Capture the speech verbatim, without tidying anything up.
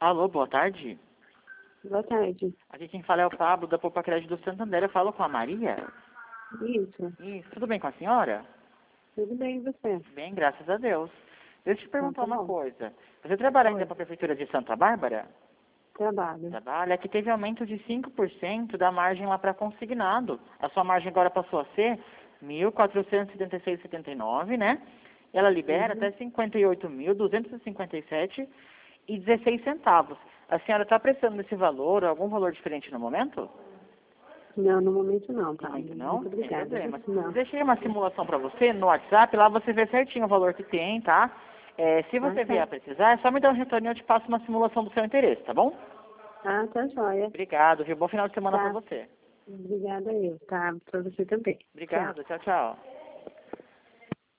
Alô, boa tarde. Boa tarde. Aqui quem fala é o Pablo, da Poupa Crédito do Santander. Eu falo com a Maria? Isso. Isso. Tudo bem com a senhora? Tudo bem, e você? Bem, graças a Deus. Deixa eu te perguntar Então, tá uma bom. coisa. Você trabalha ainda Oi. para a Prefeitura de Santa Bárbara? Trabalho. Trabalha, que teve aumento de cinco por cento da margem lá para consignado. A sua margem agora passou a ser mil quatrocentos e setenta e seis vírgula setenta e nove, né? Ela libera Uhum. até cinquenta e oito mil duzentos e cinquenta e sete reais e dezesseis centavos. A senhora está precisando desse valor ou algum valor diferente no momento? Não, no momento não, No tá? momento não? Muito Sem obrigada. problema. Não. Deixei uma simulação para você no WhatsApp, lá você vê certinho o valor que tem, tá? É, se Ah, você vier a tá. precisar, é só me dar um retorno e eu te passo uma simulação do seu interesse, tá bom? Ah, tá joia. Obrigado, viu? Bom final de semana para Tá. você. Obrigada eu, tá? Pra você também. Tchau. Obrigado, tchau, tchau.